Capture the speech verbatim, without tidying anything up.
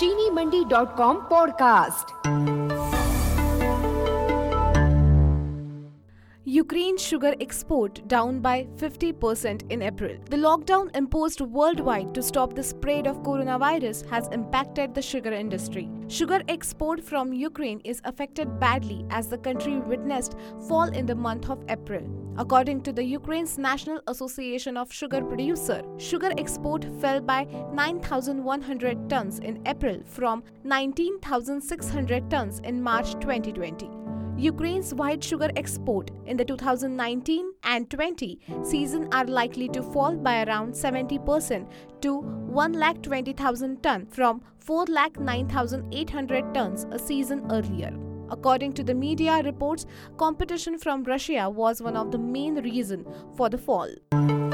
चीनी Mandi dot com podcast. Ukraine's sugar export down by fifty percent in April. The lockdown imposed worldwide to stop the spread of coronavirus has impacted the sugar industry. Sugar export from Ukraine is affected badly as the country witnessed fall in the month of April. According to the Ukraine's National Association of Sugar Producers, sugar export fell by nine thousand one hundred tons in April from nineteen thousand six hundred tons in March twenty twenty. Ukraine's white sugar export in the two thousand nineteen and twenty season are likely to fall by around seventy percent to one lakh twenty thousand tons from four lakh nine thousand eight hundred tons a season earlier. According to the media reports, competition from Russia was one of the main reasons for the fall.